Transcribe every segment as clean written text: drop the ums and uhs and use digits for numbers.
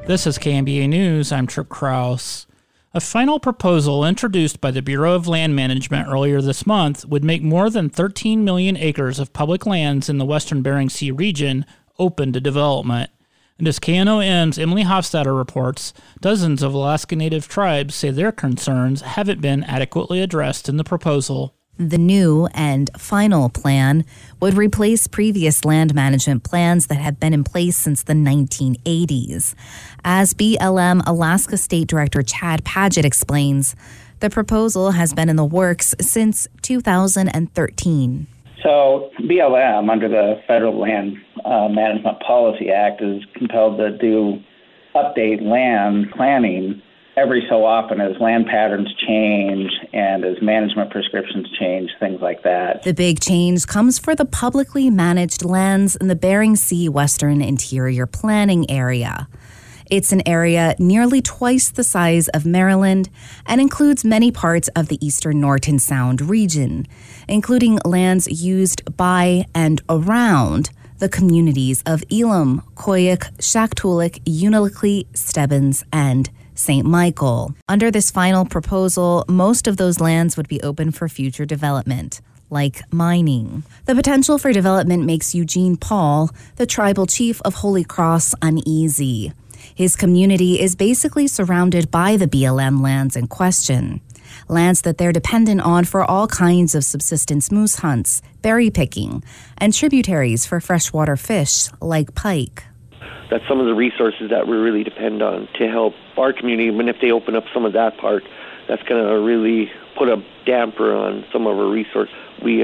This is KMBA News. I'm Trip Krause. A final proposal introduced by the Bureau of Land Management earlier this month would make more than 13 million acres of public lands in the western Bering Sea region open to development. And as KNOM's Emily Hofstadter reports, dozens of Alaska Native tribes say their concerns haven't been adequately addressed in the proposal. The new and final plan would replace previous land management plans that have been in place since the 1980s. As BLM Alaska State Director Chad Padgett explains, the proposal has been in the works since 2013. So BLM, under the Federal Land Management Policy Act, is compelled to update land planning every so often as land patterns change and as management prescriptions change, things like that. The big change comes for the publicly managed lands in the Bering Sea Western Interior Planning Area. It's an area nearly twice the size of Maryland and includes many parts of the eastern Norton Sound region, including lands used by and around the communities of Elam, Koyuk, Shaktoolik, Unalakleet, Stebbins, and St. Michael. Under this final proposal, most of those lands would be open for future development, like mining. The potential for development makes Eugene Paul, the tribal chief of Holy Cross, uneasy. His community is basically surrounded by the BLM lands in question, lands that they're dependent on for all kinds of subsistence moose hunts, berry picking, and tributaries for freshwater fish like pike. That's some of the resources that we really depend on to help our community. And if they open up some of that part, that's going to really put a damper on some of our resources we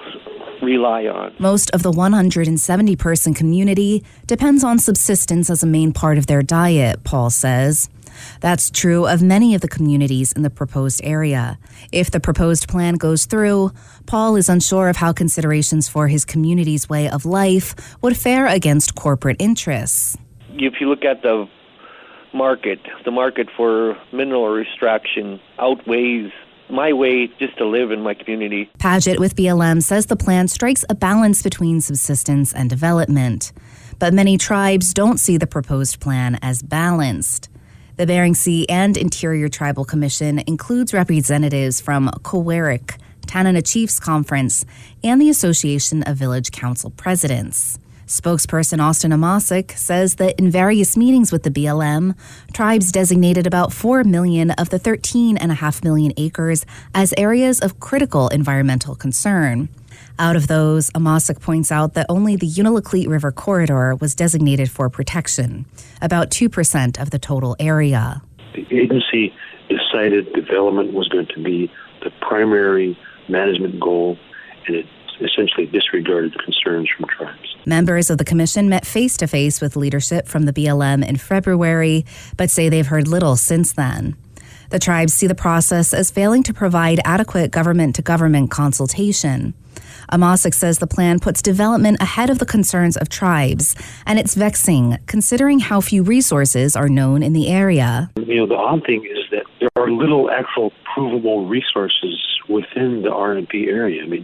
rely on. Most of the 170-person community depends on subsistence as a main part of their diet, Paul says. That's true of many of the communities in the proposed area. If the proposed plan goes through, Paul is unsure of how considerations for his community's way of life would fare against corporate interests. If you look at the market for mineral extraction outweighs my way just to live in my community. Padgett with BLM says the plan strikes a balance between subsistence and development. But many tribes don't see the proposed plan as balanced. The Bering Sea and Interior Tribal Commission includes representatives from Kowerik, Tanana Chiefs Conference, and the Association of Village Council Presidents. Spokesperson Austin Amasic says that in various meetings with the BLM, tribes designated about 4 million of the 13.5 million acres as areas of critical environmental concern. Out of those, Amasic points out that only the Unalakleet River corridor was designated for protection, about 2% of the total area. The agency decided development was going to be the primary management goal, and it essentially disregarded concerns from tribes. Members of the commission met face-to-face with leadership from the BLM in February, but say they've heard little since then. The tribes see the process as failing to provide adequate government-to-government consultation. Amasic says the plan puts development ahead of the concerns of tribes, and it's vexing, considering how few resources are known in the area. The odd thing is that there are little actual provable resources within the RMP area. I mean,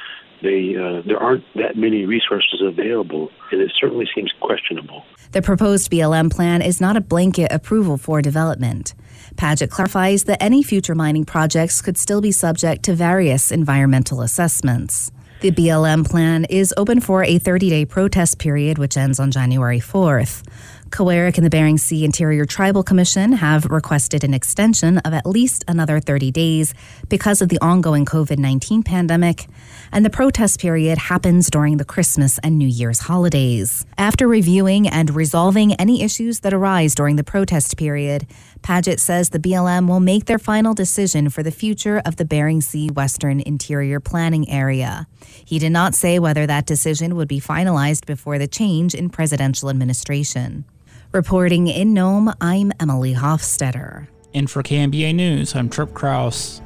there aren't that many resources available, and it certainly seems questionable. The proposed BLM plan is not a blanket approval for development. Padgett clarifies that any future mining projects could still be subject to various environmental assessments. The BLM plan is open for a 30-day protest period, which ends on January 4th. Kowerik and the Bering Sea Interior Tribal Commission have requested an extension of at least another 30 days because of the ongoing COVID-19 pandemic, and the protest period happens during the Christmas and New Year's holidays. After reviewing and resolving any issues that arise during the protest period, Padgett says the BLM will make their final decision for the future of the Bering Sea Western Interior Planning Area. He did not say whether that decision would be finalized before the change in presidential administration. Reporting in Nome, I'm Emily Hofstadter. And for KMBA News, I'm Trip Krause.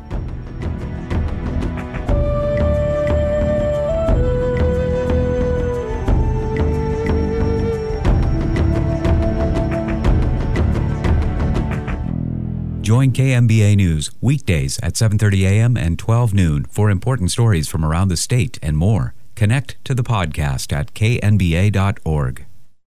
Join KMBA News weekdays at 7:30 a.m. and 12 noon for important stories from around the state and more. Connect to the podcast at knba.org.